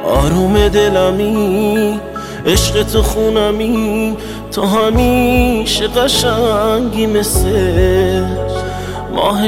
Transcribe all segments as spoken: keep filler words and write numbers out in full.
آروم دلمی، عشق تو خونمی، تو همیشه قشنگی مثل ماه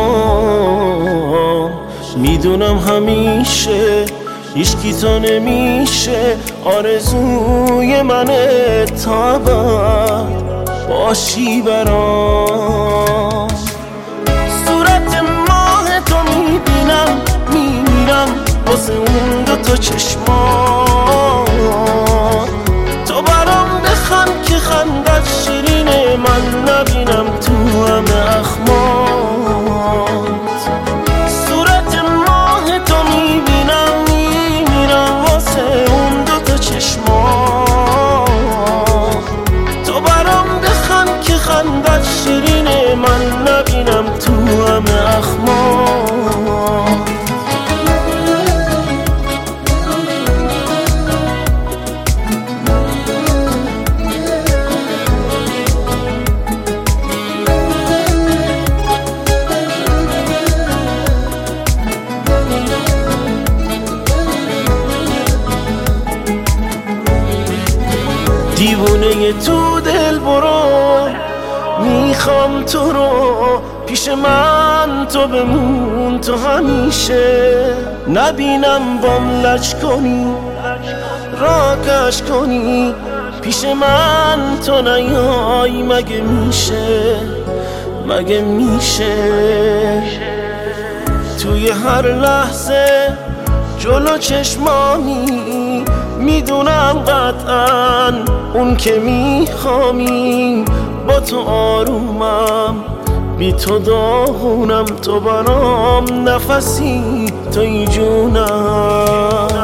شبان. میدونم همیشه هیچکی تو نمیشه، آرزوی منه تا ابد باشی برام. صورت ماه تو میبینم میمیرم واسه اون دو تا چشمان. تو برام بخند که خندت شیرینه، من نبینم تو همه اخمات. صورت ماه تو میبینم میمیرم واسه اون دو تا چشمان. تو برام بخند که خندت شیرینه، من نبینم تو همه اخمات. دیوونه تو دل برو، میخوام تو رو پیش من، تو بمون تو همیشه. نبینم بام لج کنی را کش کنی، پیش من تو نیای. مگه میشه مگه میشه توی هر لحظه جلو چشمامی، میدونم قطعا اون که میخوامی. با تو آرومم بی تو داغونم، تو برام نفسی توی جونم.